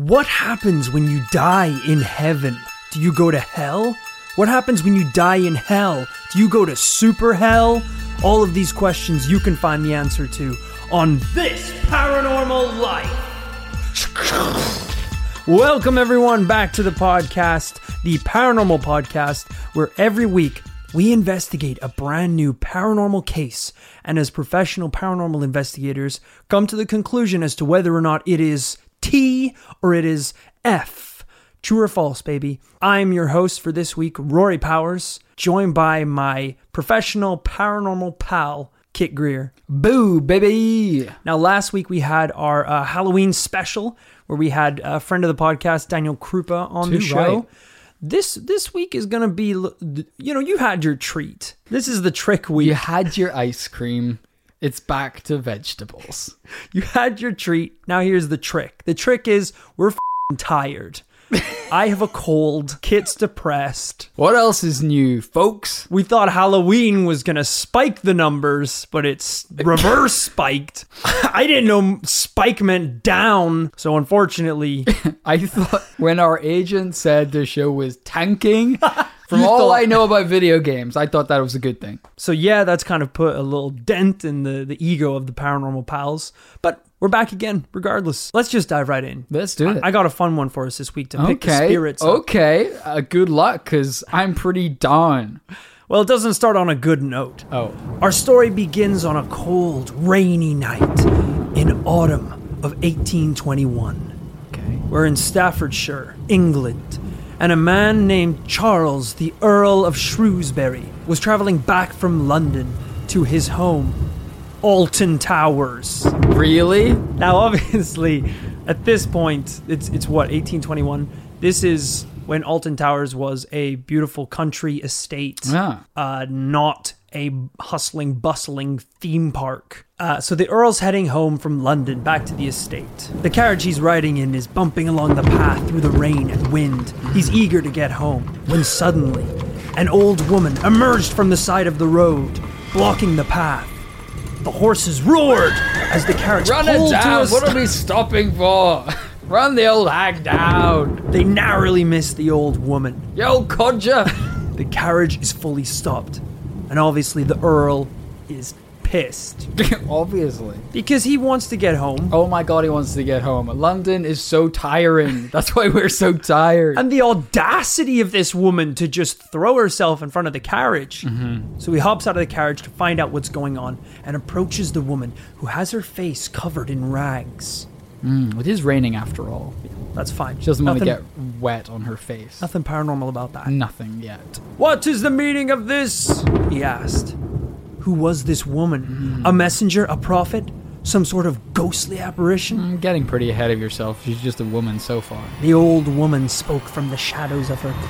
What happens when you die in heaven? Do you go to hell? What happens when you die in hell? Do you go to super hell? All of these questions you can find the answer to on This Paranormal Life. Welcome everyone back to the podcast, the Paranormal Podcast, where every week we investigate a brand new paranormal case, and as professional paranormal investigators, come to the conclusion as to whether or not it is T or it is F. True or false, baby? I'm your host for this week, Rory Powers, joined by my professional paranormal pal, Kit Greer. Boo, baby! Now, last week we had our Halloween special, where we had a friend of the podcast, Daniel Krupa, on the show. Right. This week is going to be, you had your treat. This is the trick week. You had your ice cream. It's back to vegetables. You had your treat. Now here's the trick. The trick is we're tired. I have a cold. Kit's depressed. What else is new, folks? We thought Halloween was going to spike the numbers, but it's reverse spiked. I didn't know spike meant down. So unfortunately, I thought when our agent said the show was tanking, from all I know about video games, I thought that was a good thing. So yeah, that's kind of put a little dent in the ego of the Paranormal Pals. But we're back again, regardless. Let's just dive right in. Let's do it. I got a fun one for us this week to pick the spirits up. Okay, good luck, because I'm pretty down. Well, it doesn't start on a good note. Oh. Our story begins on a cold, rainy night in autumn of 1821. Okay. We're in Staffordshire, England, and a man named Charles, the Earl of Shrewsbury, was traveling back from London to his home, Alton Towers. Really? Now, obviously, at this point, it's what, 1821? This is when Alton Towers was a beautiful country estate, not a hustling, bustling theme park. So the Earl's heading home from London back to the estate. The carriage he's riding in is bumping along the path through the rain and wind. He's eager to get home, when suddenly, an old woman emerged from the side of the road, blocking the path. The horses roared as the carriage Run pulled it down! to a What are we stopping for? Run the old hag down! They narrowly missed the old woman. You old codger! The carriage is fully stopped, and obviously the Earl is pissed. Obviously. Because he wants to get home. Oh my god, he wants to get home. London is so tiring. That's why we're so tired. And the audacity of this woman to just throw herself in front of the carriage. Mm-hmm. So he hops out of the carriage to find out what's going on and approaches the woman who has her face covered in rags. It is raining after all. That's fine. She doesn't want to get wet on her face. Nothing paranormal about that. Nothing yet. What is the meaning of this? He asked. Who was this woman? A messenger? A prophet? Some sort of ghostly apparition? Getting pretty ahead of yourself. She's just a woman so far. The old woman spoke from the shadows of her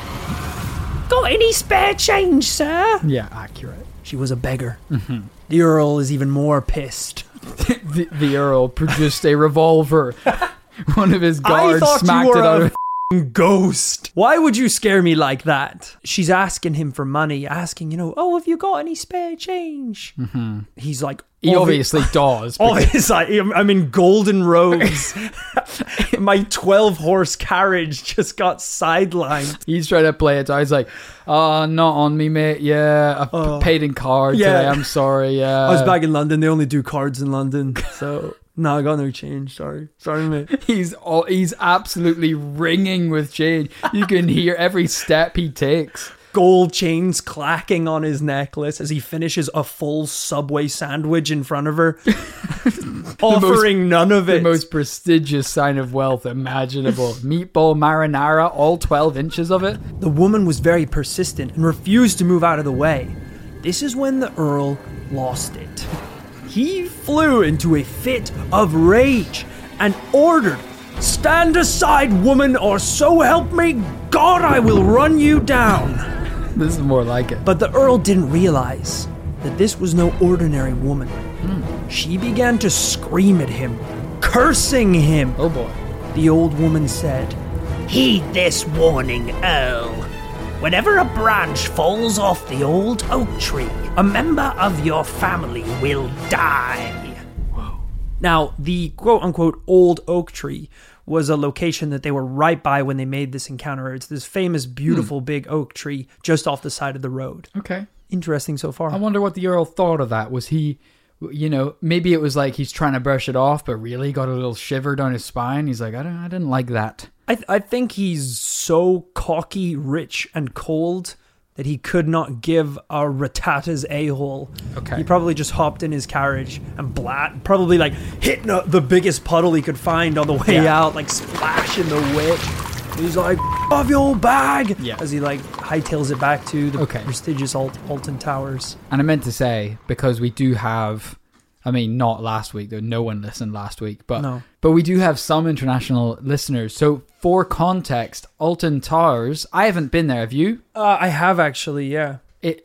cloak. Got any spare change, sir? Yeah, accurate. She was a beggar. Mm-hmm. The Earl is even more pissed. the Earl produced a revolver. One of his guards smacked it out of ghost. Why would you scare me like that? She's asking him for money, asking, have you got any spare change? Mm-hmm. He's like, he obviously does. Obviously, I'm in golden robes. My 12-horse carriage just got sidelined. He's trying to play it. He's like, not on me, mate. Yeah, I paid in card today. I'm sorry. Yeah, I was back in London. They only do cards in London, so. No, I got no change. Sorry, mate. He's absolutely ringing with change. You can hear every step he takes. Gold chains clacking on his necklace as he finishes a full Subway sandwich in front of her, offering none of it. The most prestigious sign of wealth imaginable. Meatball marinara, all 12 inches of it. The woman was very persistent and refused to move out of the way. This is when the Earl lost it. He flew into a fit of rage and ordered, "Stand aside, woman, or so help me God, I will run you down." This is more like it. But the Earl didn't realize that this was no ordinary woman. She began to scream at him, cursing him. Oh boy. The old woman said, "Heed this warning, Earl. Whenever a branch falls off the old oak tree, a member of your family will die." Whoa. Now, the quote-unquote old oak tree was a location that they were right by when they made this encounter. It's this famous, beautiful, big oak tree just off the side of the road. Okay. Interesting so far. I wonder what the Earl thought of that. Was he, maybe it was like he's trying to brush it off, but really got a little shiver down his spine. He's like, I didn't like that. I think he's so cocky, rich, and cold that he could not give a Rattata's a-hole. Okay. He probably just hopped in his carriage and probably like hit the biggest puddle he could find on the way out, like splashing the witch. He's like, off your bag! Yeah. As he like hightails it back to the Okay. prestigious Alton Towers. And I meant to say, because we do have, not last week, though no one listened last week, but we do have some international listeners. So for context, Alton Towers, I haven't been there, have you? I have actually, yeah.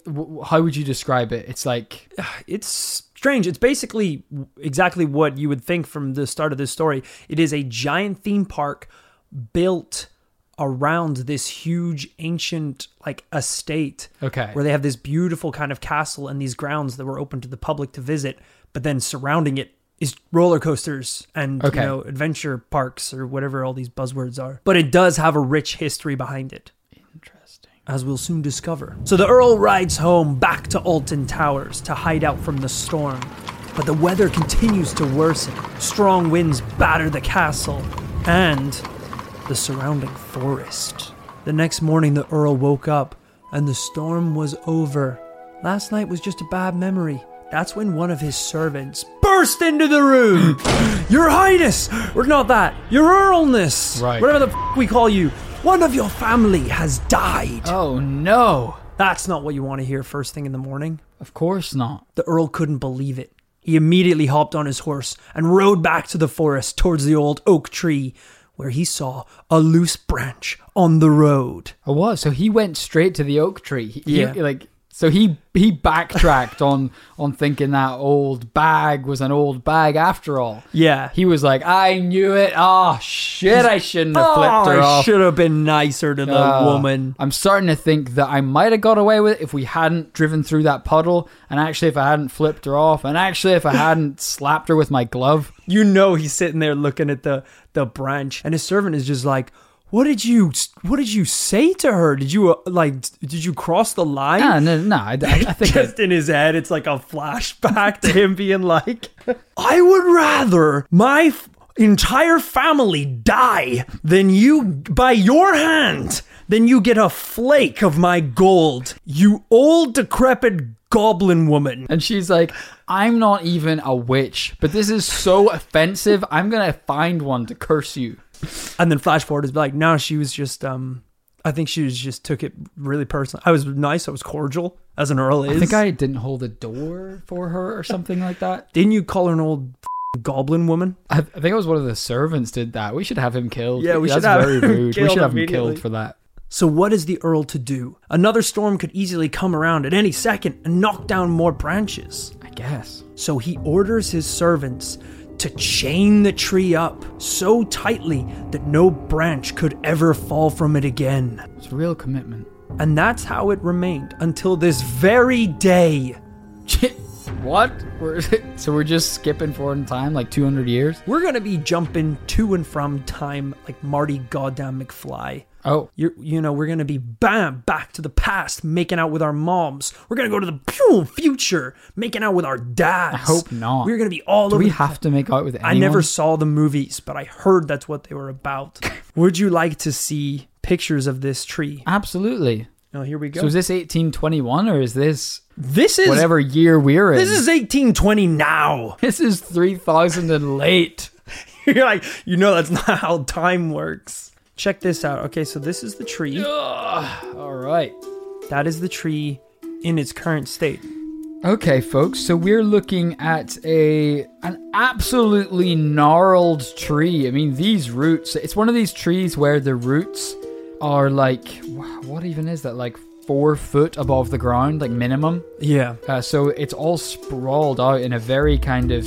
How would you describe it? It's like... It's strange. It's basically exactly what you would think from the start of this story. It is a giant theme park built around this huge ancient like estate. Okay. Where they have this beautiful kind of castle and these grounds that were open to the public to visit, but then surrounding it is roller coasters and adventure parks or whatever all these buzzwords are. But it does have a rich history behind it. Interesting. As we'll soon discover. So the Earl rides home back to Alton Towers to hide out from the storm. But the weather continues to worsen. Strong winds batter the castle and the surrounding forest. The next morning, the Earl woke up and the storm was over. Last night was just a bad memory. That's when one of his servants burst into the room. Your Highness! Or not that. Your Earlness! Right. Whatever the we call you. One of your family has died. Oh, no. That's not what you want to hear first thing in the morning. Of course not. The Earl couldn't believe it. He immediately hopped on his horse and rode back to the forest towards the old oak tree, where he saw a loose branch on the road. Oh, what? So he went straight to the oak tree. He backtracked on thinking that old bag was an old bag after all. Yeah. He was like, I knew it. Oh, shit, I shouldn't have flipped her off. I should have been nicer to the woman. I'm starting to think that I might have got away with it if we hadn't driven through that puddle, and actually if I hadn't flipped her off, and actually if I hadn't slapped her with my glove. He's sitting there looking at the branch, and his servant is just like, What did you say to her? Did you cross the line? No. I think just in his head, it's like a flashback to him being like, I would rather my entire family die than you by your hand than you get a flake of my gold, you old decrepit goblin woman. And she's like, I'm not even a witch, but this is so offensive. I'm gonna find one to curse you. And then flash forward is like, no, she was just, I think she was just took it really personal. I was nice. I was cordial, as an Earl is. I think I didn't hold a door for her or something like that. Didn't you call her an old goblin woman? I think it was one of the servants did that. We should have him killed. Yeah, That's very rude. We should have him killed for that. So what is the Earl to do? Another storm could easily come around at any second and knock down more branches. I guess. So he orders his servants to chain the tree up so tightly that no branch could ever fall from it again. It's real commitment. And that's how it remained until this very day. What? So we're just skipping forward in time like 200 years? We're going to be jumping to and from time like Marty goddamn McFly. Oh. We're going to be back to the past, making out with our moms. We're going to go to the future, making out with our dads. I hope not. We're going to be all over. Do we have to make out with anyone? I never saw the movies, but I heard that's what they were about. Would you like to see pictures of this tree? Absolutely. Oh, here we go. So is this 1821 or is this is whatever year we're in? This is 1820 now. This is 3000 and late. You're like, that's not how time works. Check this out. Okay, so this is the tree. All right. That is the tree in its current state. Okay, folks. So we're looking at an absolutely gnarled tree. I mean, these roots, it's one of these trees where the roots are like, what even is that? Like 4 foot above the ground, like minimum. Yeah. So it's all sprawled out in a very kind of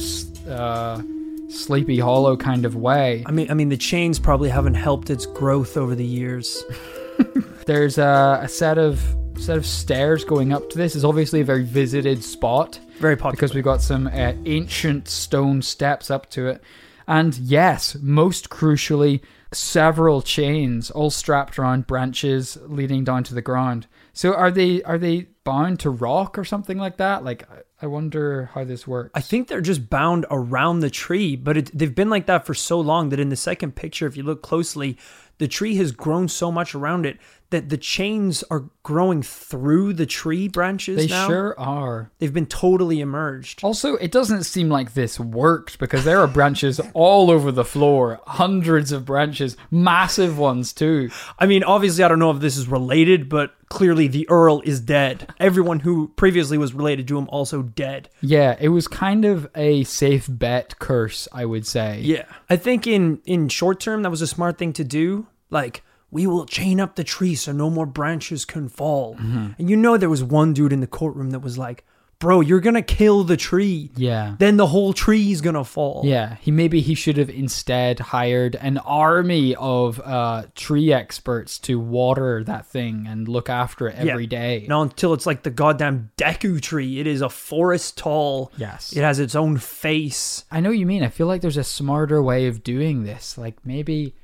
Sleepy Hollow kind of way. I mean, the chains probably haven't helped its growth over the years. There's a set of stairs going up to this. It's obviously a very visited spot. Very popular. Because we've got some ancient stone steps up to it. And yes, most crucially, several chains all strapped around branches leading down to the ground. So are they bound to rock or something like that? Like, I wonder how this works. I think they're just bound around the tree, but they've been like that for so long that in the second picture, if you look closely, the tree has grown so much around it that the chains are growing through the tree branches now. They sure are. They've been totally emerged. Also, it doesn't seem like this worked because there are branches all over the floor. Hundreds of branches. Massive ones, too. I mean, obviously, I don't know if this is related, but clearly the Earl is dead. Everyone who previously was related to him also dead. Yeah, it was kind of a safe bet curse, I would say. Yeah. I think in short term, that was a smart thing to do. Like, we will chain up the tree so no more branches can fall. Mm-hmm. And you know there was one dude in the courtroom that was like, bro, you're going to kill the tree. Yeah. Then the whole tree is going to fall. Yeah. He should have instead hired an army of tree experts to water that thing and look after it every day. No, until it's like the goddamn Deku tree. It is a forest tall. Yes. It has its own face. I know what you mean. I feel like there's a smarter way of doing this. Like maybe...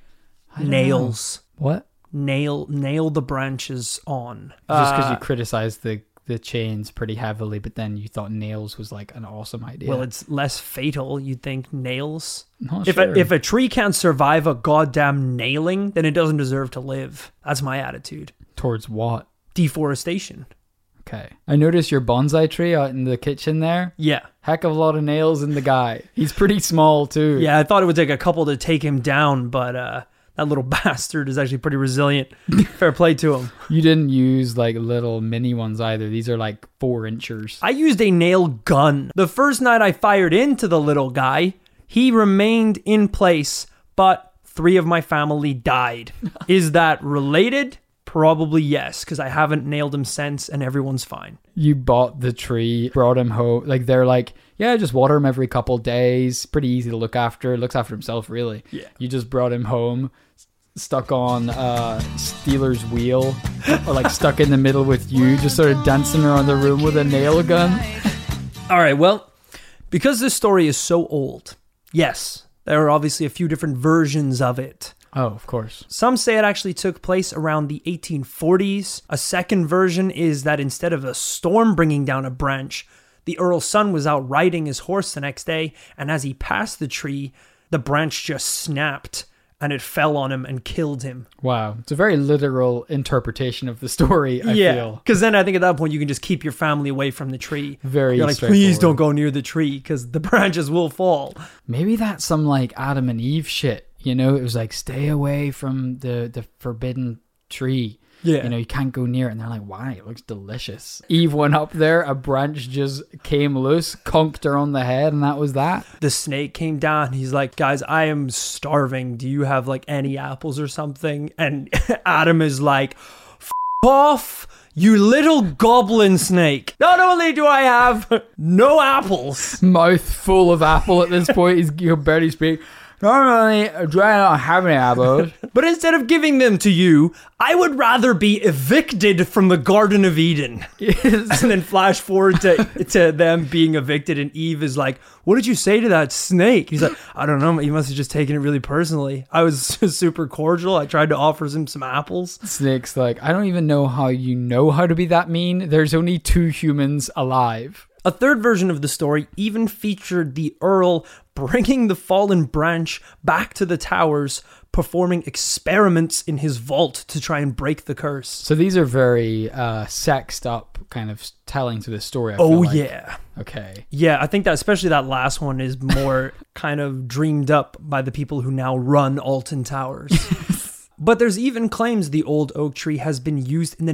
Nails. What? Nail the branches on. Just because you criticized the chains pretty heavily, but then you thought nails was like an awesome idea. Well, it's less fatal. You'd think nails. Not if sure. If a tree can't survive a goddamn nailing, then it doesn't deserve to live. That's my attitude. Towards what? Deforestation. Okay. I noticed your bonsai tree out in the kitchen there. Yeah. Heck of a lot of nails in the guy. He's pretty small too. Yeah, I thought it would take a couple to take him down, but that little bastard is actually pretty resilient. Fair play to him. You didn't use like little mini ones either. These are like 4-inchers. I used a nail gun. The first night I fired into the little guy, he remained in place, but 3 of my family died. Is that related? Probably yes, because I haven't nailed him since and everyone's fine. You bought the tree, brought him home. Like they're like, yeah, just water him every couple days. Pretty easy to look after. Looks after himself, really. Yeah. You just brought him home, stuck on Steeler's wheel, or like stuck in the middle with you, just sort of dancing around the room with a nail gun. All right, well, because this story is so old, yes, there are obviously a few different versions of it. Oh, of course. Some say it actually took place around the 1840s. A second version is that instead of a storm bringing down a branch, the Earl's son was out riding his horse the next day, and as he passed the tree, the branch just snapped, and it fell on him and killed him. Wow. It's a very literal interpretation of the story, I feel. Because then I think at that point you can just keep your family away from the tree. Very You're like, please don't go near the tree, because the branches will fall. Maybe that's some like Adam and Eve shit. You know, it was like, stay away from the forbidden tree. Yeah. You know, you can't go near it. And they're like, why? It looks delicious. Eve went up there, a branch just came loose, conked her on the head, and that was that. The snake came down. He's like, guys, I am starving. Do you have like any apples or something? And Adam is like, F off, you little goblin snake. Not only do I have no apples. Mouth full of apple at this point. He can barely speak. Normally, do I not have any apples? But instead of giving them to you, I would rather be evicted from the Garden of Eden. Yes. And then flash forward to them being evicted, and Eve is like, what did you say to that snake? He's like, I don't know, you must have just taken it really personally. I was just super cordial. I tried to offer him some apples. Snake's like, I don't even know how you know how to be that mean. There's only 2 humans alive. A third version of the story even featured the Earl bringing the fallen branch back to the towers, performing experiments in his vault to try and break the curse. So these are very sexed up kind of telling to the story. I feel like. Yeah. Okay. Yeah, I think that especially that last one is more kind of dreamed up by the people who now run Alton Towers. But there's even claims the old oak tree has been used in the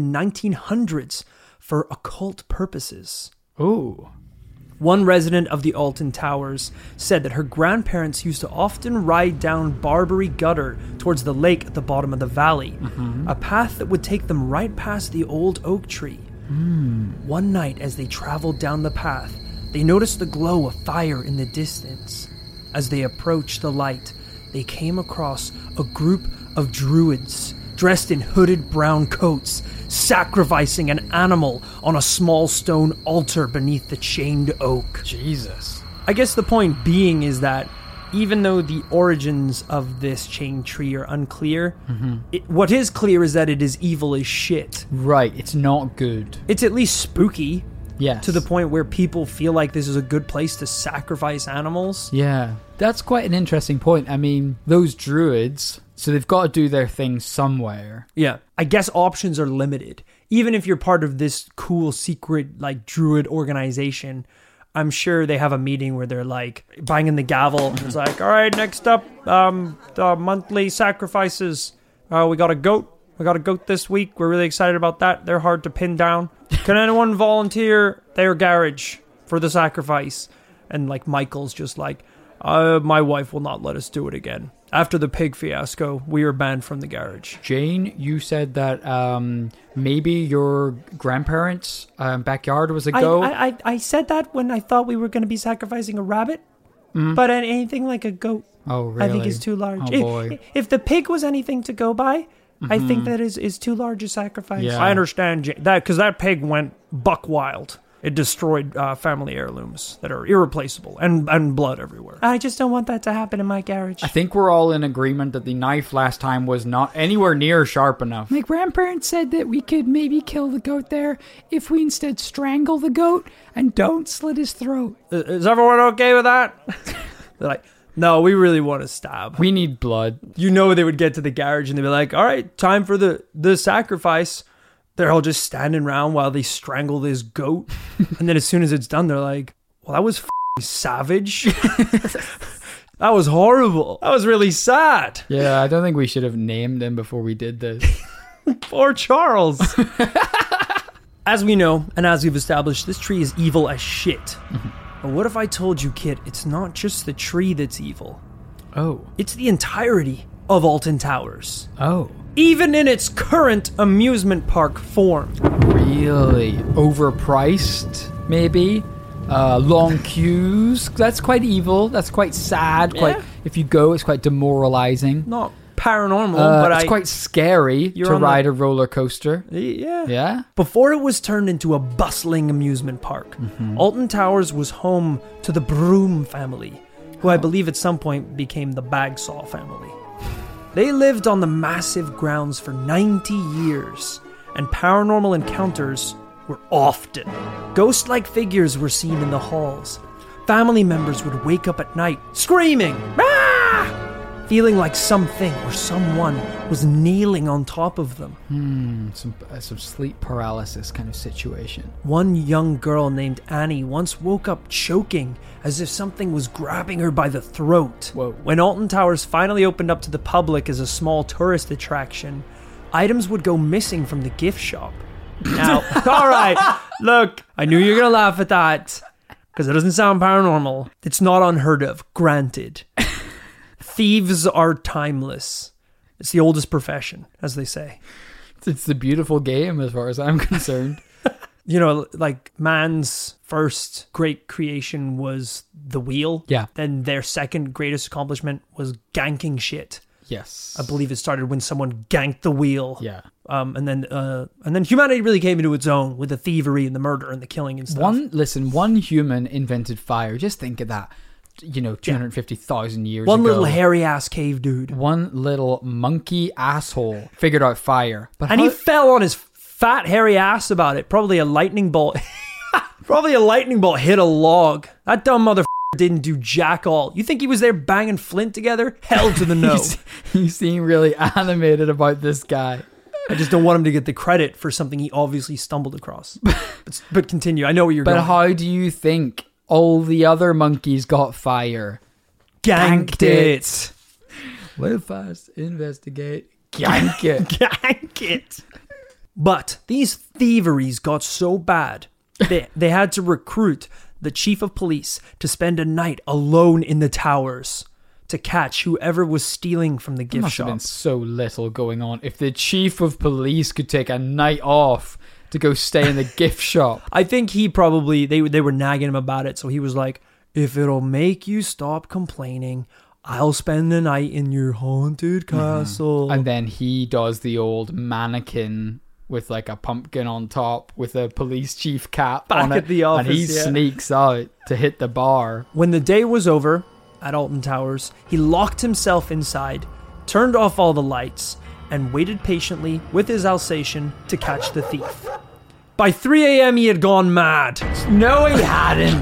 1900s for occult purposes. Ooh. One resident of the Alton Towers said that her grandparents used to often ride down Barbary Gutter towards the lake at the bottom of the valley, a path that would take them right past the old oak tree. One night as they traveled down the path, they noticed the glow of fire in the distance. As they approached the light, they came across a group of druids dressed in hooded brown coats, sacrificing an animal on a small stone altar beneath the chained oak. Jesus. I guess the point being is that even though the origins of this chain tree are unclear, what is clear is that it is evil as shit. Right, it's not good. It's at least spooky. Yes. To the point where people feel like this is a good place to sacrifice animals. Yeah. That's quite an interesting point. I mean, those druids, so they've got to do their thing somewhere. Yeah. I guess options are limited. Even if you're part of this cool secret, like, druid organization, I'm sure they have a meeting where they're, like, banging the gavel. And it's like, all right, next up, the monthly sacrifices. We got a goat. We got a goat this week. We're really excited about that. They're hard to pin down. Can anyone volunteer their garage for the sacrifice? And, like, Michael's just like, my wife will not let us do it again. After the pig fiasco, we are banned from the garage. Jane, you said that maybe your grandparents' backyard was a goat. I said that when I thought we were going to be sacrificing a rabbit. But anything like a goat, oh, really? I think is too large. Oh, boy. If the pig was anything to go by, I think that is too large a sacrifice. Yeah. I understand that, because that pig went buck wild. It destroyed family heirlooms that are irreplaceable and blood everywhere. I just don't want that to happen in my garage. I think we're all in agreement that the knife last time was not anywhere near sharp enough. My grandparents said that we could maybe kill the goat there if we instead strangle the goat and don't slit his throat. Is everyone okay with that? They're like, no, we really want to stab. We need blood. You know, they would get to the garage and they'd be like, all right, time for the sacrifice. They're all just standing around while they strangle this goat. And then as soon as it's done, they're like, well, that was savage. That was horrible. That was really sad. Yeah, I don't think we should have named him before we did this. Poor Charles. As we know, and as we've established, this tree is evil as shit. But what if I told you, Kit, it's not just the tree that's evil. Oh. It's the entirety of Alton Towers. Oh. Even in its current amusement park form. Really? Overpriced, maybe? Long queues. That's quite evil. That's quite sad. Yeah. If you go, it's quite demoralizing. Not paranormal, but it's quite scary to ride a roller coaster. Yeah. Yeah? Before it was turned into a bustling amusement park, Alton Towers was home to the Broom family, who I believe at some point became the Bagsaw family. They lived on the massive grounds for 90 years, and paranormal encounters were often. Ghost-like figures were seen in the halls. Family members would wake up at night screaming, "Ah!" feeling like something or someone was kneeling on top of them. Some sleep paralysis kind of situation. One young girl named Annie once woke up choking as if something was grabbing her by the throat. Whoa. When Alton Towers finally opened up to the public as a small tourist attraction, items would go missing from the gift shop. Now, all right, look, I knew you were going to laugh at that because it doesn't sound paranormal. It's not unheard of, granted. Thieves are timeless. It's the oldest profession, as they say. It's the beautiful game as far as I'm concerned. You know, like man's first great creation was the wheel. Yeah. Then their second greatest accomplishment was ganking shit. Yes. I believe it started when someone ganked the wheel. Yeah. And then humanity really came into its own with the thievery and the murder and the killing and stuff. One human invented fire. Just think of that. 250,000 years ago. One little hairy ass cave dude. One little monkey asshole figured out fire. And he fell on his fat hairy ass about it. Probably a lightning bolt. Probably a lightning bolt hit a log. That dumb motherfucker didn't do jack all. You think he was there banging flint together? Hell to the no. You seem really animated about this guy. I just don't want him to get the credit for something he obviously stumbled across. But continue. I know where you're going. But how do you think all the other monkeys got fire? Ganked it. Live fast, investigate, gank it. Gank it. But these thieveries got so bad, they had to recruit the chief of police to spend a night alone in the towers to catch whoever was stealing from the gift Must shop. have been so little going on. If the chief of police could take a night off to go stay in the gift shop. I think he probably, they were nagging him about it, so he was like, if it'll make you stop complaining, I'll spend the night in your haunted castle. And then he does the old mannequin with like a pumpkin on top with a police chief cap Back on it. at the office, and he sneaks out to hit the bar. When the day was over, at Alton Towers, he locked himself inside, turned off all the lights, and waited patiently with his Alsatian to catch the thief. By 3 a.m. he had gone mad. No, he hadn't.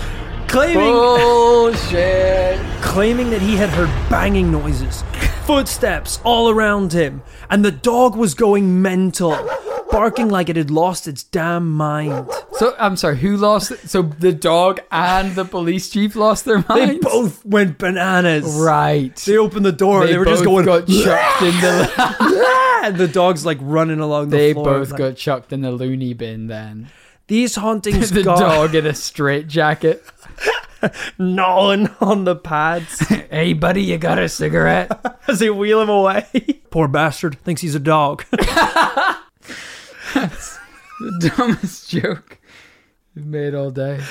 Claiming that he had heard banging noises, footsteps all around him, and the dog was going mental, barking like it had lost its damn mind. So, I'm sorry, who lost it? So the dog and the police chief lost their minds? They both went bananas. Right. They opened the door. They were just going... got chucked in the... and the dog's like running along the floor. They both got chucked in the loony bin then. These hauntings the dog in a straitjacket. gnawing on the pads. Hey, buddy, you got a cigarette? As they wheel him away. Poor bastard thinks he's a dog. That's the dumbest joke we've made all day.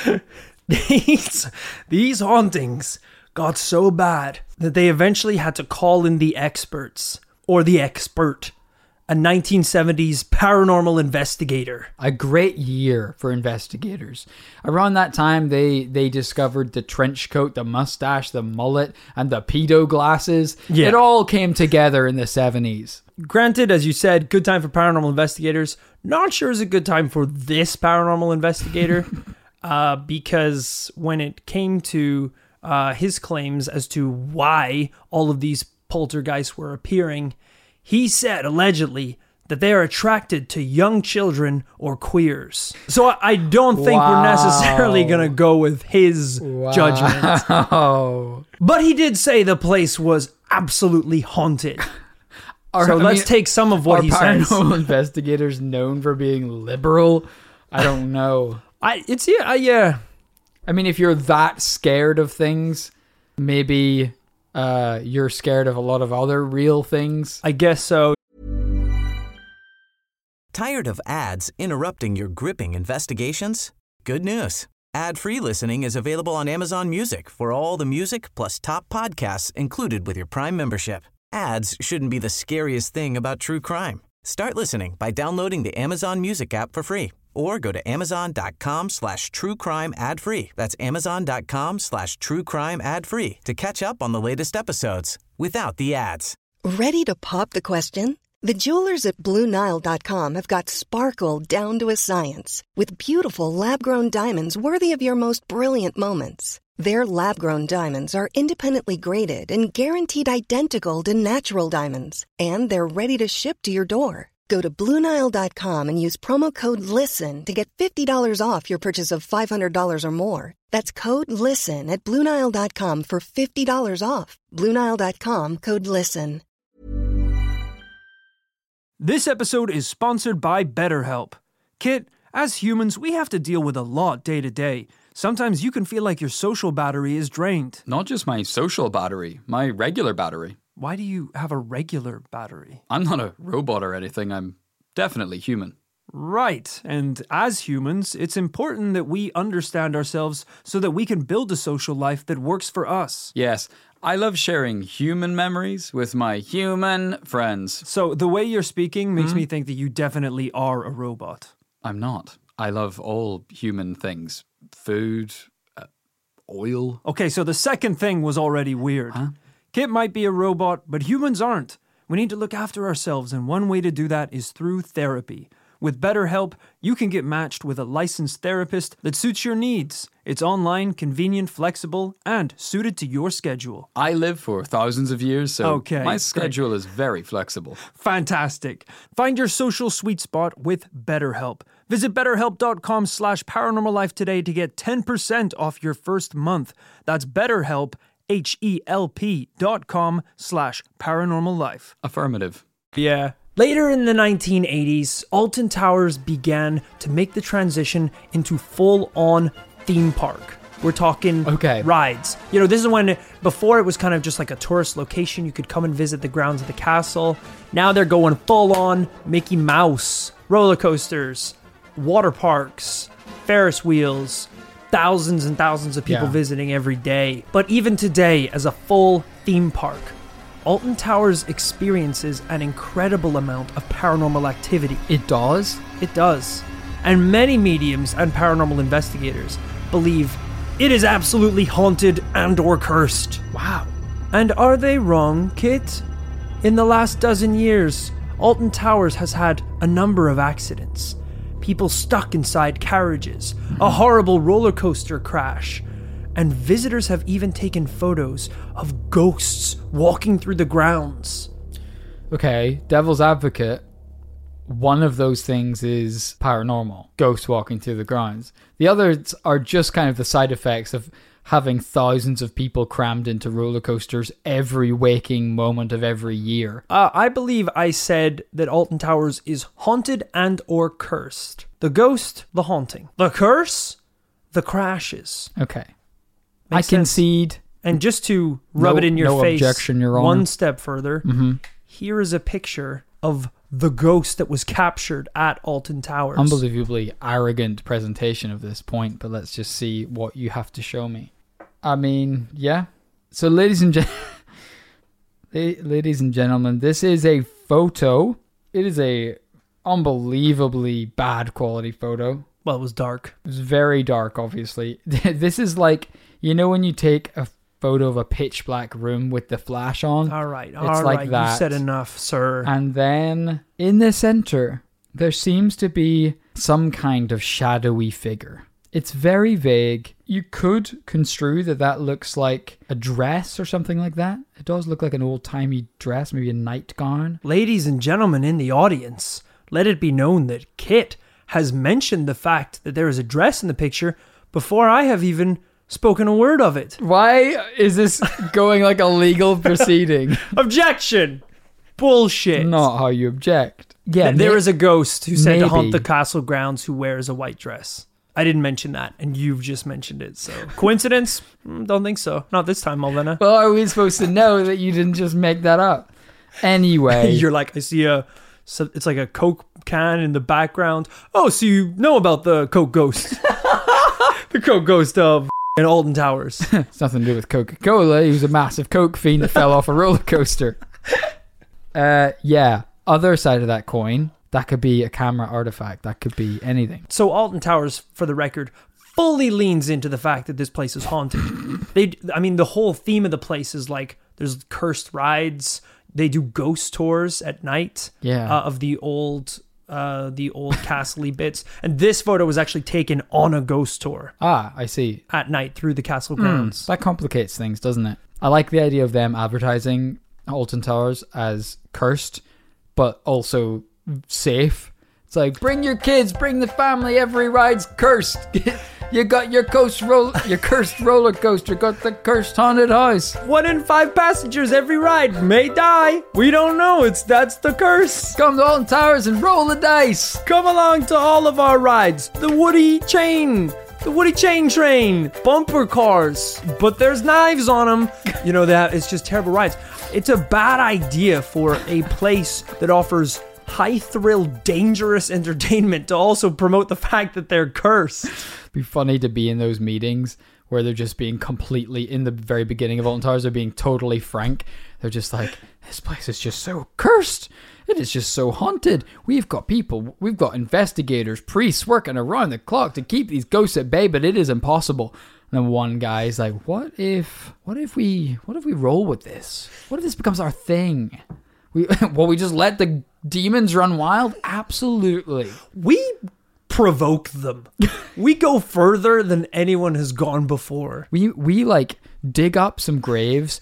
These hauntings got so bad that they eventually had to call in the experts, or the expert, a 1970s paranormal investigator. A great year for investigators. Around that time, they discovered the trench coat, the mustache, the mullet, and the pedo glasses. Yeah. It all came together in the 70s. Granted, as you said, good time for paranormal investigators. Not sure it's a good time for this paranormal investigator, because when it came to his claims as to why all of these poltergeists were appearing, he said, allegedly, that they are attracted to young children or queers. So I don't think we're necessarily going to go with his judgment. But he did say the place was absolutely haunted. Let's take some of what he says. Are paranormal investigators known for being liberal? I don't know. Yeah. I mean, if you're that scared of things, maybe you're scared of a lot of other real things. I guess so. Tired of ads interrupting your gripping investigations? Good news. Ad-free listening is available on Amazon Music for all the music plus top podcasts included with your Prime membership. Ads shouldn't be the scariest thing about true crime. Start listening by downloading the Amazon Music app for free or go to amazon.com/truecrime ad-free. That's amazon.com/truecrime ad-free to catch up on the latest episodes without the ads. Ready to pop the question? The jewelers at BlueNile.com have got sparkle down to a science with beautiful lab-grown diamonds worthy of your most brilliant moments. Their lab-grown diamonds are independently graded and guaranteed identical to natural diamonds, and they're ready to ship to your door. Go to BlueNile.com and use promo code LISTEN to get $50 off your purchase of $500 or more. That's code LISTEN at BlueNile.com for $50 off. BlueNile.com, code LISTEN. This episode is sponsored by BetterHelp. Kit, as humans, we have to deal with a lot day to day. Sometimes you can feel like your social battery is drained. Not just my social battery, my regular battery. Why do you have a regular battery? I'm not a robot or anything. I'm definitely human. Right. And as humans, it's important that we understand ourselves so that we can build a social life that works for us. Yes. I love sharing human memories with my human friends. So the way you're speaking makes me think that you definitely are a robot. I'm not. I love all human things. Food, oil. Okay, so the second thing was already weird. Huh? Kit might be a robot, but humans aren't. We need to look after ourselves, and one way to do that is through therapy. With BetterHelp, you can get matched with a licensed therapist that suits your needs. It's online, convenient, flexible, and suited to your schedule. I live for thousands of years, so my schedule is very flexible. Fantastic. Find your social sweet spot with BetterHelp. Visit BetterHelp.com/paranormallife today to get 10% off your first month. That's BetterHelp, HELP.com/paranormallife. Affirmative. Yeah. Later in the 1980s, Alton Towers began to make the transition into full-on theme park. We're talking rides. You know, this is when, before it was kind of just like a tourist location. You could come and visit the grounds of the castle. Now they're going full-on Mickey Mouse, roller coasters, water parks, Ferris wheels, thousands and thousands of people visiting every day. But even today, as a full theme park, Alton Towers experiences an incredible amount of paranormal activity. It does? It does. And many mediums and paranormal investigators believe It is absolutely haunted and or cursed. Wow. And are they wrong, Kit? In the last dozen years, Alton Towers has had a number of accidents. People stuck inside carriages, a horrible roller coaster crash, and visitors have even taken photos of ghosts walking through the grounds. Okay, devil's advocate. One of those things is paranormal, ghosts walking through the grounds. The others are just kind of the side effects of having thousands of people crammed into roller coasters every waking moment of every year. I believe I said that Alton Towers is haunted and or cursed. The ghost, the haunting. The curse, the crashes. Okay. Makes I concede. sense. And just to rub it in your face, objection, Your Honor. One step further, here is a picture of the ghost that was captured at Alton Towers. Unbelievably arrogant presentation of this point, but let's just see what you have to show me. I mean, yeah. So ladies and gentlemen, this is a photo. It is a unbelievably bad quality photo. Well, it was dark. It was very dark, obviously. This is like, you know when you take a photo of a pitch black room with the flash on? All right, it's like that. You said enough, sir. And then in the center, there seems to be some kind of shadowy figure. It's very vague. You could construe that looks like a dress or something like that. It does look like an old-timey dress, maybe a nightgown. Ladies and gentlemen in the audience, let it be known that Kit has mentioned the fact that there is a dress in the picture before I have even spoken a word of it. Why is this going like a legal proceeding? Objection! Bullshit. Not how you object. Yeah, there is a ghost who's said to maybe. haunt the castle grounds who wears a white dress. I didn't mention that, and you've just mentioned it, so... Coincidence? Don't think so. Not this time, Malvina. Well, are we supposed to know that you didn't just make that up? Anyway. You're like, I see it's like a Coke can in the background. Oh, so you know about the Coke ghost. The Coke ghost of in Alton Towers. It's nothing to do with Coca-Cola. He was a massive Coke fiend that fell off a roller coaster. Yeah. Other side of that coin... That could be a camera artifact. That could be anything. So Alton Towers, for the record, fully leans into the fact that this place is haunted. The whole theme of the place is like there's cursed rides. They do ghost tours at night. Yeah. Of the old castle-y bits. And this photo was actually taken on a ghost tour. Ah, I see. At night through the castle grounds. That complicates things, doesn't it? I like the idea of them advertising Alton Towers as cursed, but also safe. It's like, bring your kids, bring the family, every ride's cursed. You got your cursed roller coaster, got the cursed haunted house. 1 in 5 passengers every ride may die. We don't know, that's the curse. Come to Alton Towers and roll the dice. Come along to all of our rides. The Woody Chain Train, bumper cars, but there's knives on them. You know, it's just terrible rides. It's a bad idea for a place that offers high-thrill, dangerous entertainment to also promote the fact that they're cursed. It'd be funny to be in those meetings where they're just being completely, in the very beginning of Alton Towers, they're being totally frank. They're just like, this place is just so cursed. It is just so haunted. We've got investigators, priests working around the clock to keep these ghosts at bay, but it is impossible. And then one guy's like, what if we roll with this? What if this becomes our thing? We just let the demons run wild? Absolutely. We provoke them. We go further than anyone has gone before. We like dig up some graves,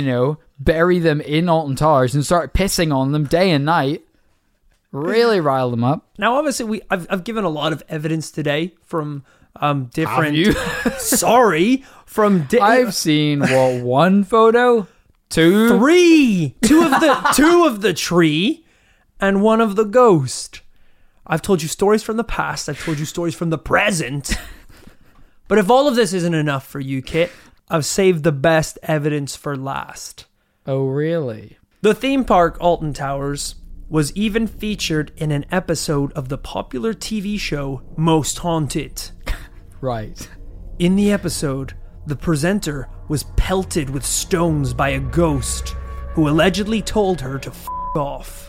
bury them in Alton Towers and start pissing on them day and night. Really rile them up. Now, obviously, I've given a lot of evidence today from different... Have you? Sorry. I've seen, one photo? 2? 3. Two of the tree and one of the ghost. I've told you stories from the past. I've told you stories from the present. But if all of this isn't enough for you, Kit, I've saved the best evidence for last. Oh, really? The theme park, Alton Towers, was even featured in an episode of the popular TV show Most Haunted. Right. In the episode, the presenter was pelted with stones by a ghost who allegedly told her to f*** off.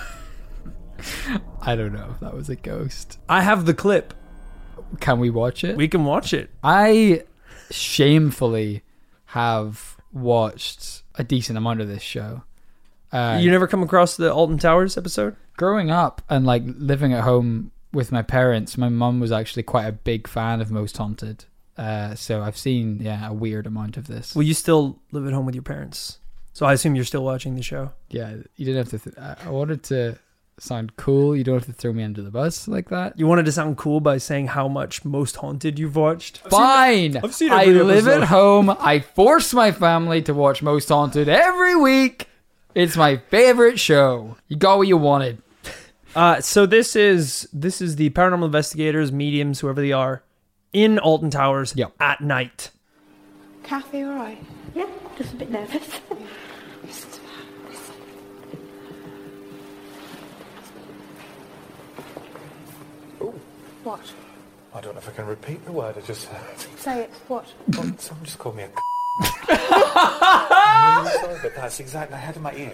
I don't know if that was a ghost. I have the clip. Can we watch it? We can watch it. I shamefully have watched a decent amount of this show. You never come across the Alton Towers episode? Growing up and like living at home with my parents, my mum was actually quite a big fan of Most Haunted. So I've seen, a weird amount of this. Well, you still live at home with your parents, so I assume you're still watching the show. Yeah, you didn't have to. I wanted to sound cool. You don't have to throw me under the bus like that. You wanted to sound cool by saying how much Most Haunted you've watched. Fine. I've seen I every live episode. at home. I force my family to watch Most Haunted every week. It's my favorite show. You got what you wanted. So this is the paranormal investigators, mediums, whoever they are, in Alton Towers at night. Kathy, all right? Yeah, just a bit nervous. Listen to that. Listen. What? I don't know if I can repeat the word I just heard. Say it. What? Someone just called me a I'm really sorry, but that's exactly I had in my ear.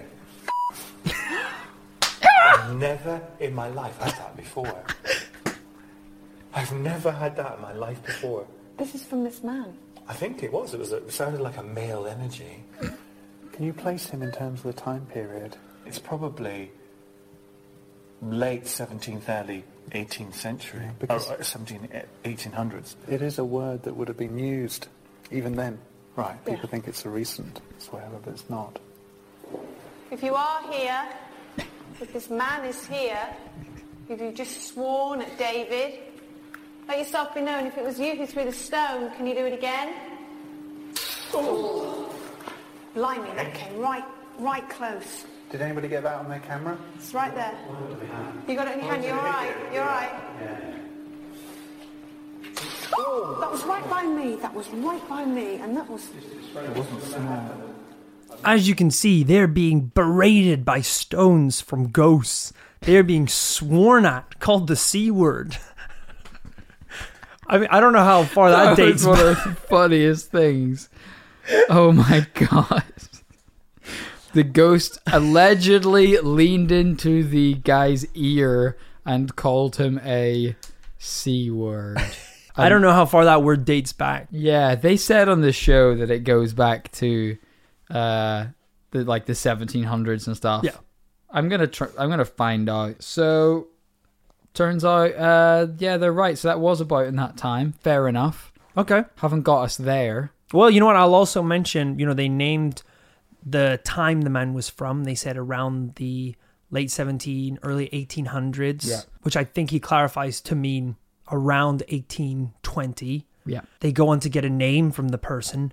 I've never in my life had that before. I've never had that in my life before. This is from this man. I think it was. It sounded like a male energy. Can you place him in terms of the time period? It's probably late 17th, early 18th century. Because 1800s. It is a word that would have been used even then. Right, people think it's a recent swearer, but it's not. If you are here, if this man is here, if you've just sworn at David, let yourself be known. If it was you who threw the stone, can you do it again? Oh. Blimey, that came right close. Did anybody get that on their camera? It's right there. You got it in your hand, you're right, you're right. Oh, that was right by me, and that was... As you can see, they're being berated by stones from ghosts. They're being sworn at, called the C word. I mean, I don't know how far that dates back. One of the funniest things. Oh my god. The ghost allegedly leaned into the guy's ear and called him a C word. I don't know how far that word dates back. Yeah, they said on the show that it goes back to the 1700s and stuff. Yeah. I'm gonna find out. So turns out they're right. So that was about in that time. Fair enough. Okay. Haven't got us there. Well, you know what? I'll also mention, they named the time the man was from. They said around the late early 1800s, which I think he clarifies to mean around 1820. Yeah. They go on to get a name from the person.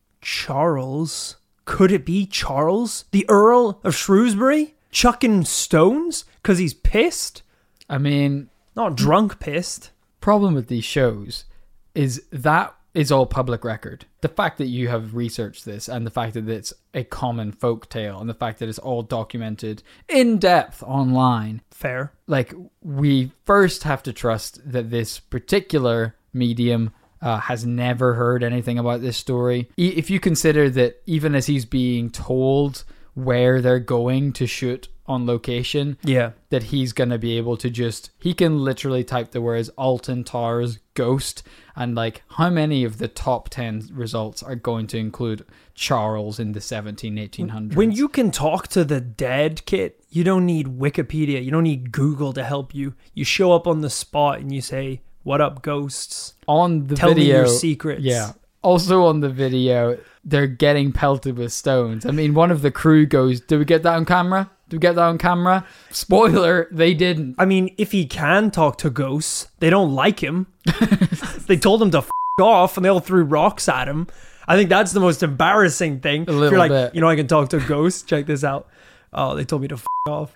Charles. Could it be Charles, the Earl of Shrewsbury, chucking stones because he's pissed? I mean, not drunk pissed. Problem with these shows is that is all public record. The fact that you have researched this and the fact that it's a common folk tale and the fact that it's all documented in depth online. Fair. Like, we first have to trust that this particular medium has never heard anything about this story. If you consider that even as he's being told where they're going to shoot on location, that he's going to be able to he can literally type the words Alton Towers ghost, and like how many of the top 10 results are going to include Charles in the 1800s? When you can talk to the dead, Kit, you don't need Wikipedia, you don't need Google to help you. You show up on the spot and you say, "What up, ghosts?" On the Tell video, me your secrets. Yeah. Also on the video, they're getting pelted with stones. I mean, one of the crew goes, "Did we get that on camera? Did we get that on camera?" Spoiler, they didn't. I mean, if he can talk to ghosts, they don't like him. They told him to off and they all threw rocks at him. I think that's the most embarrassing thing. A little if you're like, bit. I can talk to ghosts. Check this out. Oh, they told me to off.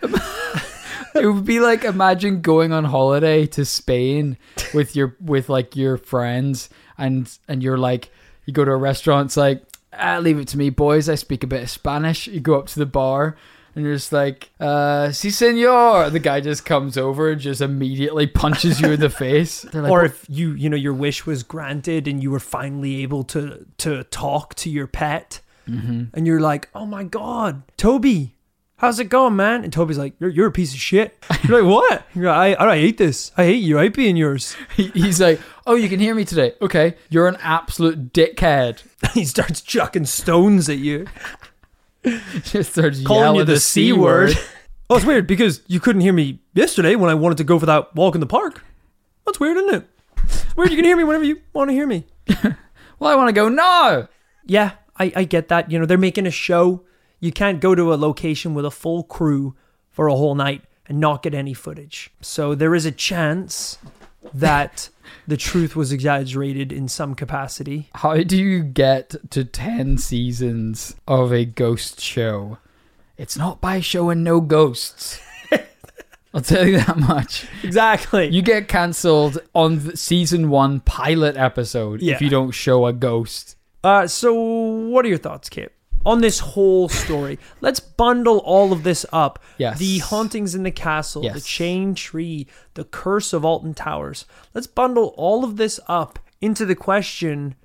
It would be like, imagine going on holiday to Spain with your friends and you're like, you go to a restaurant, it's like, leave it to me, boys, I speak a bit of Spanish. You go up to the bar and you're just like, si senor. The guy just comes over and just immediately punches you in the face. Like, or if your wish was granted and you were finally able to talk to your pet, and you're like, "Oh my God, Toby, how's it going, man? And Toby's like, you're a piece of shit. You're like, what? You're like, I hate this. I hate you. I hate being yours. He's like, oh, you can hear me today. Okay, you're an absolute dickhead. He starts chucking stones at you. Just starts calling yelling you the C word. Oh, it's weird because you couldn't hear me yesterday when I wanted to go for that walk in the park. That's weird, isn't it? It's weird you can hear me whenever you want to hear me. Well, I want to go, no. Yeah, I get that. You know, they're making a show. You can't go to a location with a full crew for a whole night and not get any footage. So there is a chance that the truth was exaggerated in some capacity. How do you get to 10 seasons of a ghost show? It's not by showing no ghosts. I'll tell you that much. Exactly. You get cancelled on the season 1 pilot episode if you don't show a ghost. So what are your thoughts, Kip, on this whole story? Let's bundle all of this up. Yes. The hauntings in the castle, Yes. the chained tree, the curse of Alton Towers. Let's bundle all of this up into the question,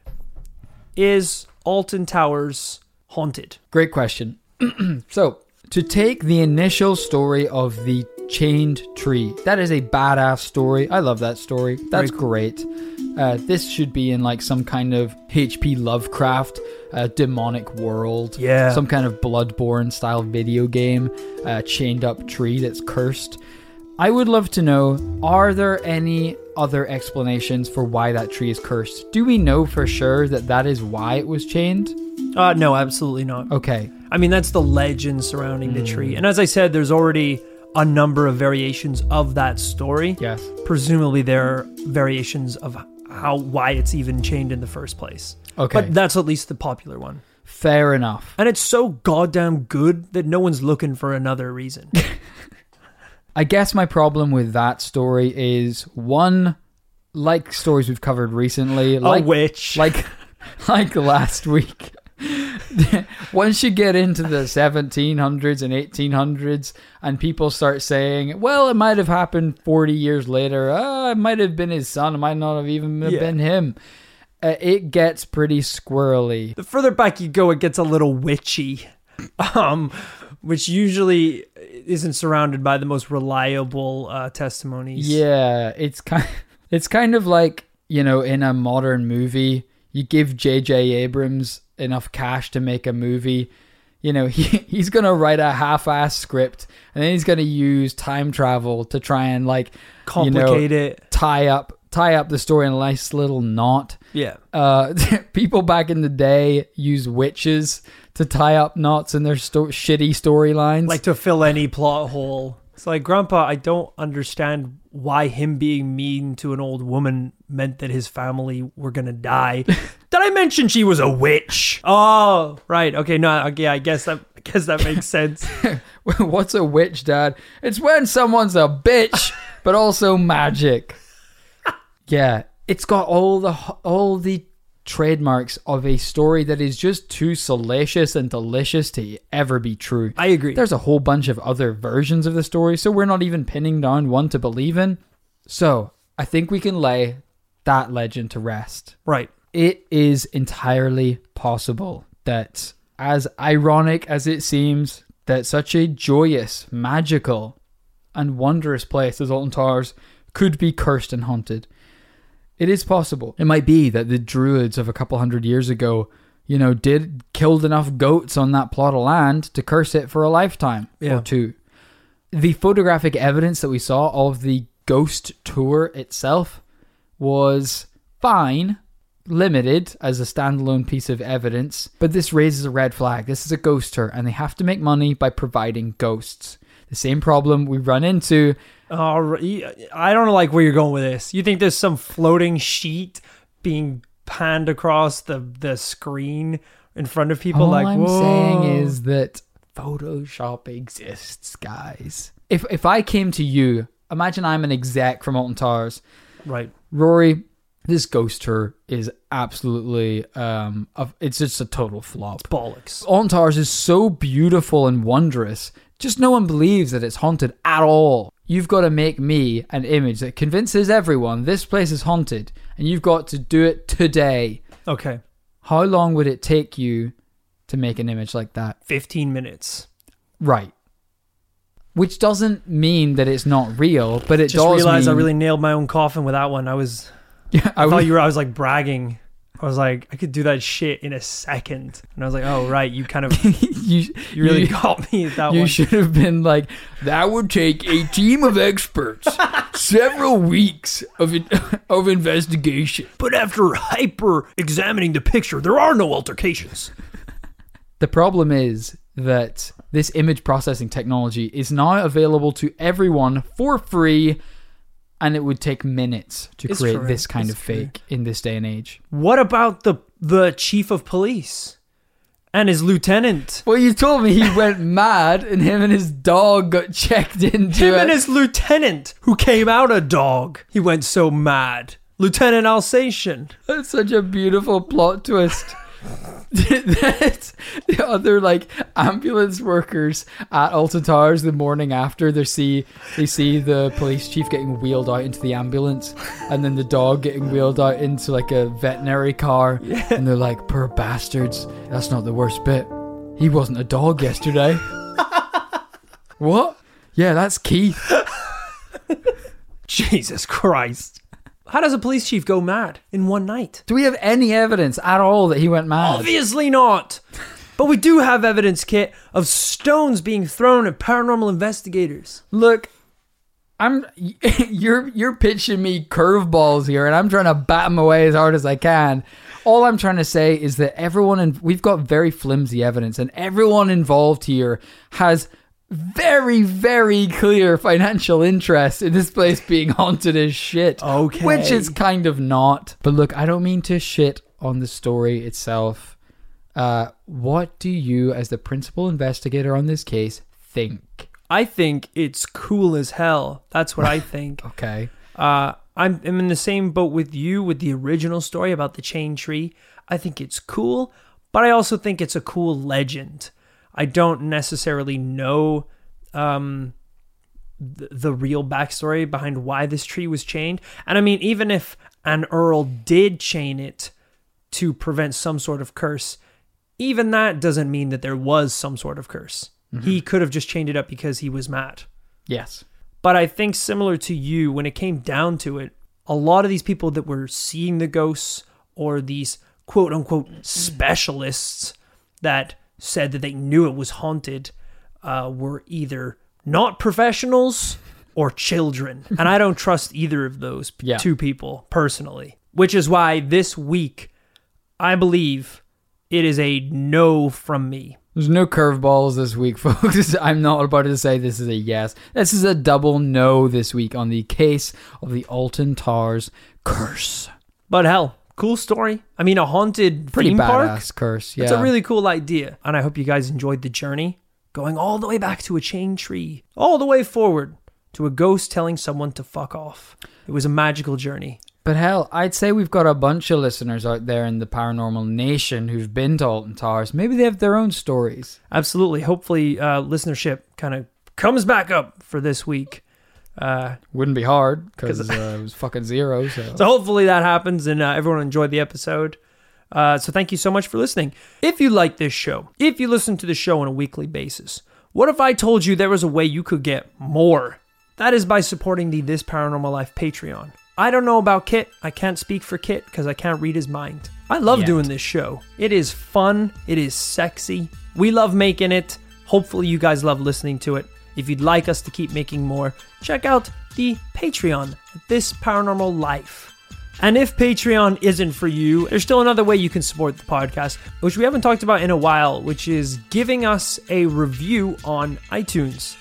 is Alton Towers haunted? Great question. So, to take the initial story of the chained tree, that is a badass story. I love that story. That's great. This should be in like some kind of H.P. Lovecraft demonic world. Yeah. Some kind of Bloodborne style video game, chained up tree that's cursed. I would love to know, are there any other explanations for why that tree is cursed? Do we know for sure that that is why it was chained? No, absolutely not. Okay. I mean, that's the legend surrounding the tree. And as I said, there's already a number of variations of that story. Yes. Presumably there are variations of why it's even chained in the first place. Okay. But that's at least the popular one. Fair enough. And it's so goddamn good that no one's looking for another reason. I guess my problem with that story is, one, like stories we've covered recently, like witch. like last week. Once you get into the 1700s and 1800s and people start saying, well, it might have happened 40 years later, it might have been his son, it might not have even been him, it gets pretty squirrely. The further back you go, it gets a little witchy, which usually isn't surrounded by the most reliable testimonies. Yeah, it's kind of like, you know, in a modern movie, you give J.J. Abrams enough cash to make a movie, you know, he's going to write a half-ass script and then he's going to use time travel to try and like complicate it, tie up the story in a nice little knot. Yeah. People back in the day use witches to tie up knots in their shitty storylines. Like to fill any plot hole. It's like, Grandpa, I don't understand why him being mean to an old woman meant that his family were going to die. Did I mention she was a witch? Oh, right. Okay, no, okay, I guess that makes sense. What's a witch, Dad? It's when someone's a bitch, but also magic. Yeah, it's got all the trademarks of a story that is just too salacious and delicious to ever be true. I agree. There's a whole bunch of other versions of the story, so we're not even pinning down one to believe in. So, I think we can lay that legend to rest. Right. It is entirely possible that, as ironic as it seems, that such a joyous, magical, and wondrous place as Alton Towers could be cursed and haunted. It is possible. It might be that the druids of a couple hundred years ago, you know, killed enough goats on that plot of land to curse it for a lifetime or two. The photographic evidence that we saw of the ghost tour itself was fine, limited as a standalone piece of evidence, but this raises a red flag. This is a ghost tour, and they have to make money by providing ghosts. The same problem we run into. I don't like where you're going with this. You think there's some floating sheet being panned across the screen in front of people? All like, I'm whoa. saying is that Photoshop exists, guys. If I came to you, imagine I'm an exec from Alton Towers. Right. Rory, this ghost tour is absolutely, it's just a total flop. Bollocks. Alton Towers is so beautiful and wondrous. Just no one believes that it's haunted at all. You've got to make me an image that convinces everyone this place is haunted, and you've got to do it today. Okay. How long would it take you to make an image like that? 15 minutes. Right. which doesn't mean that it's not real, but it just does realized mean... I really nailed my own coffin with that one. I was like bragging. I was like, I could do that shit in a second. And I was like, oh, right. You kind of, you really got me with that one. You should have been like, that would take a team of experts, several weeks of investigation. But after hyper examining the picture, there are no altercations. The problem is that this image processing technology is now available to everyone for free, and it would take minutes to create this kind of fake in this day and age. What about the chief of police and his lieutenant? Well, you told me he went mad and him and his dog got checked into Him and his lieutenant, who came out a dog. He went so mad. Lieutenant Alsatian. That's such a beautiful plot twist. That the other ambulance workers at Alton Towers the morning after they see the police chief getting wheeled out into the ambulance, and then the dog getting wheeled out into a veterinary car, and they're like, poor bastards, that's not the worst bit, he wasn't a dog yesterday. What? Yeah, that's Keith. Jesus Christ. How does a police chief go mad in one night? Do we have any evidence at all that he went mad? Obviously not. But we do have evidence, Kit, of stones being thrown at paranormal investigators. Look, you're pitching me curveballs here, and I'm trying to bat them away as hard as I can. All I'm trying to say is that we've got very flimsy evidence, and everyone involved here has very, very clear financial interest in this place being haunted as shit. Okay. Which it's kind of not. But look, I don't mean to shit on the story itself. What do you, as the principal investigator on this case, think? I think it's cool as hell. That's what I think. Okay. I'm in the same boat with you with the original story about the chain tree. I think it's cool, but I also think it's a cool legend. I don't necessarily know the real backstory behind why this tree was chained. And I mean, even if an earl did chain it to prevent some sort of curse, even that doesn't mean that there was some sort of curse. Mm-hmm. He could have just chained it up because he was mad. Yes. But I think similar to you, when it came down to it, a lot of these people that were seeing the ghosts, or these quote unquote specialists that said that they knew it was haunted, were either not professionals or children. And I don't trust either of those two people personally. Which is why this week, I believe it is a no from me. There's no curveballs this week, folks. I'm not about to say this is a yes. This is a double no this week on the case of the Alton Towers curse. But hell, cool story. I mean, a haunted pretty theme park. Badass curse, yeah. It's a really cool idea. And I hope you guys enjoyed the journey, going all the way back to a chain tree, all the way forward to a ghost telling someone to fuck off. It was a magical journey. But hell, I'd say we've got a bunch of listeners out there in the paranormal nation who've been to Alton Towers. Maybe they have their own stories. Absolutely. Hopefully listenership kind of comes back up for this week. Wouldn't be hard because it was fucking zero. So hopefully that happens and everyone enjoyed the episode. So thank you so much for listening. If you like this show, if you listen to the show on a weekly basis, what if I told you there was a way you could get more? That is by supporting the This Paranormal Life Patreon. I don't know about Kit. I can't speak for Kit because I can't read his mind. I love doing this show. It is fun. It is sexy. We love making it. Hopefully you guys love listening to it. If you'd like us to keep making more, check out the Patreon, This Paranormal Life. And if Patreon isn't for you, there's still another way you can support the podcast, which we haven't talked about in a while, which is giving us a review on iTunes.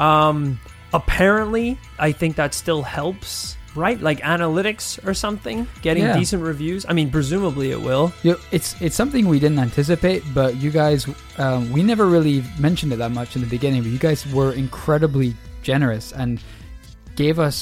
Apparently, I think that still helps, right? Like analytics or something, getting decent reviews. I mean, presumably it will. It's something we didn't anticipate, but you guys, we never really mentioned it that much in the beginning, but you guys were incredibly generous and gave us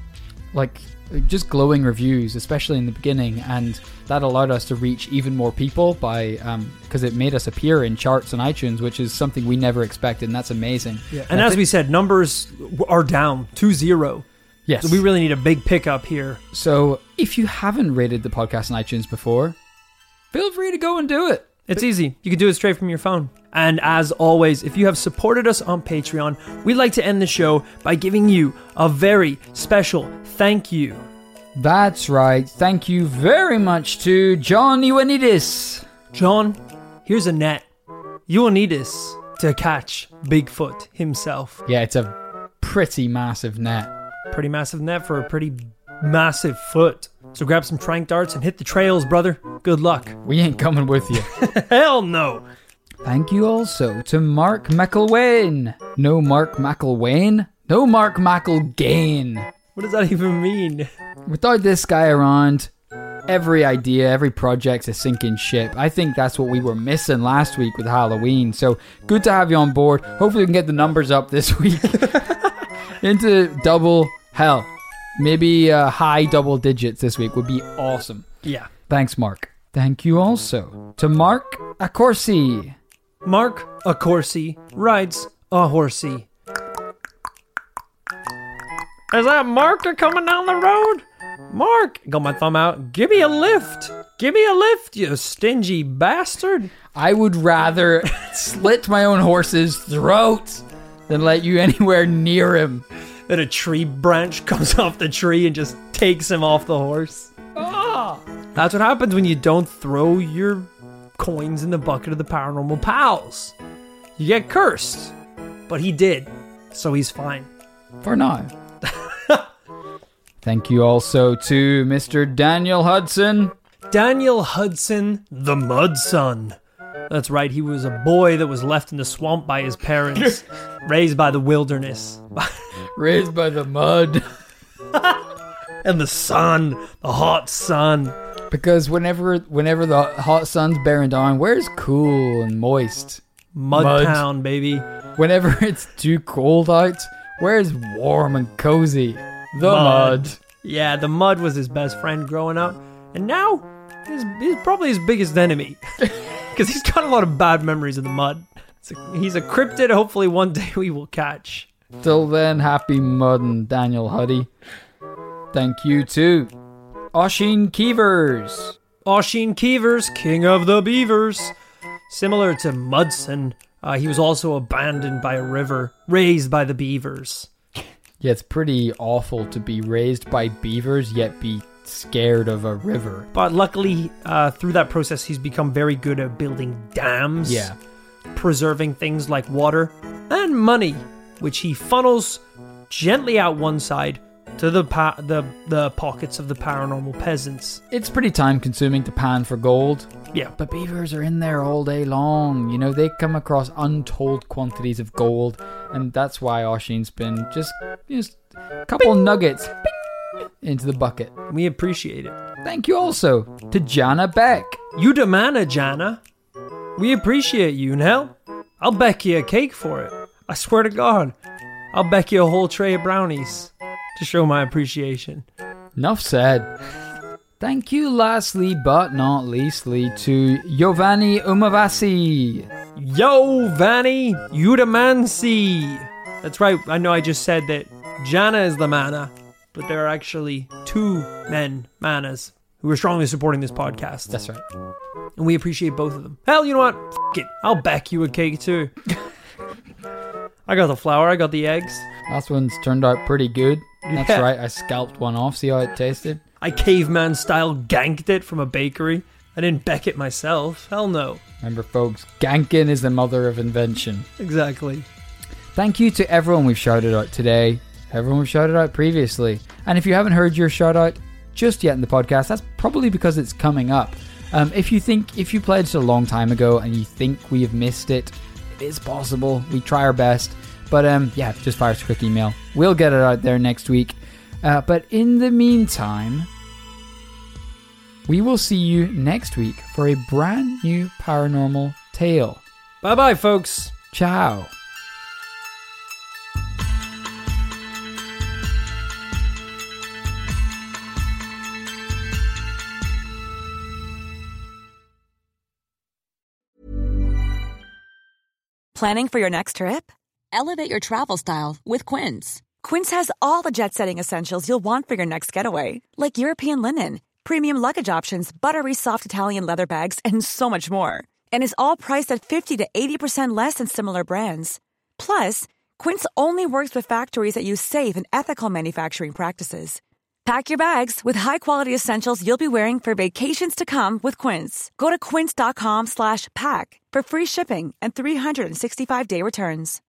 just glowing reviews, especially in the beginning, and that allowed us to reach even more people by because it made us appear in charts on iTunes, which is something we never expected, and that's amazing. Yeah. And as we said, numbers are down 2-0. Yes. So we really need a big pickup here. So if you haven't rated the podcast on iTunes before, feel free to go and do it. It's easy. You can do it straight from your phone. And as always, if you have supported us on Patreon, we'd like to end the show by giving you a very special thank you. That's right. Thank you very much to John Ioannidis. John, here's a net. You will need this to catch Bigfoot himself. Yeah, it's a pretty massive net. Pretty massive net for a pretty massive foot. So grab some trank darts and hit the trails, brother. Good luck. We ain't coming with you. Hell no. Thank you also to Mark McElwain. No Mark McElwain? No Mark McElgain. What does that even mean? Without this guy around, every idea, every project's a sinking ship. I think that's what we were missing last week with Halloween. So good to have you on board. Hopefully we can get the numbers up this week. Into double, hell, maybe high double digits this week would be awesome. Yeah. Thanks, Mark. Thank you also to Mark Accorsi. Mark Accorsi rides a horsey. Is that Mark coming down the road? Mark, got my thumb out. Give me a lift. Give me a lift, you stingy bastard. I would rather slit my own horse's throat than let you anywhere near him. Then a tree branch comes off the tree and just takes him off the horse. Ah! That's what happens when you don't throw your coins in the bucket of the Paranormal Pals. You get cursed. But he did, so he's fine. For now. Thank you also to Mr. Daniel Hudson. Daniel Hudson, the Mud Son. That's right, he was a boy that was left in the swamp by his parents, raised by the wilderness. Raised by the mud. And the sun, the hot sun. Because whenever the hot sun's bearing down, where's cool and moist? Mud Town, baby. Whenever it's too cold out, where's warm and cozy? The mud. Yeah, the mud was his best friend growing up. And now, he's probably his biggest enemy. Because he's got a lot of bad memories of the mud. He's a cryptid hopefully one day we will catch. Till then, happy mudding, Daniel Huddy. Thank you to Oisin Keevers. Oisin Keevers, king of the beavers. Similar to Mudson, he was also abandoned by a river, raised by the beavers. Yeah, it's pretty awful to be raised by beavers, yet be scared of a river. But luckily, through that process, he's become very good at building dams. Yeah. Preserving things like water and money, which he funnels gently out one side to the pockets of the paranormal peasants. It's pretty time consuming to pan for gold. Yeah. But beavers are in there all day long. You know, they come across untold quantities of gold. And that's why Oisin's been just a couple nuggets into the bucket. We appreciate it. Thank you also to Jana Beck. You the manna, Jana. We appreciate you, and hell, I'll bake you a cake for it. I swear to God, I'll bake you a whole tray of brownies to show my appreciation. Enough said. Thank you lastly but not leastly to Giovanni Umavasi. Yo, Vanny, you the mancy. That's right, I know I just said that Jana is the mana, but there are actually two men, manas, who are strongly supporting this podcast. That's right. And we appreciate both of them. Hell, you know what? F*** it. I'll bake you a cake too. I got the flour, I got the eggs. Last one's turned out pretty good. That's Yeah. right, I scalped one off, see how it tasted? I caveman style ganked it from a bakery. I didn't bake it myself. Hell no. Remember folks, ganking is the mother of invention. Exactly. Thank you to everyone we've shouted out today, everyone we've shouted out previously. And if you haven't heard your shout out just yet in the podcast, that's probably because it's coming up. If you pledged a long time ago and you think we have missed it, it is possible. We try our best. But yeah, just fire us a quick email. We'll get it out there next week. But in the meantime, we will see you next week for a brand new paranormal tale. Bye-bye, folks. Ciao. Planning for your next trip? Elevate your travel style with Quince. Quince has all the jet-setting essentials you'll want for your next getaway, like European linen, premium luggage options, buttery soft Italian leather bags, and so much more. and is all priced at 50 to 80% less than similar brands. Plus, Quince only works with factories that use safe and ethical manufacturing practices. Pack your bags with high-quality essentials you'll be wearing for vacations to come with Quince. Go to quince.com/pack for free shipping and 365-day returns.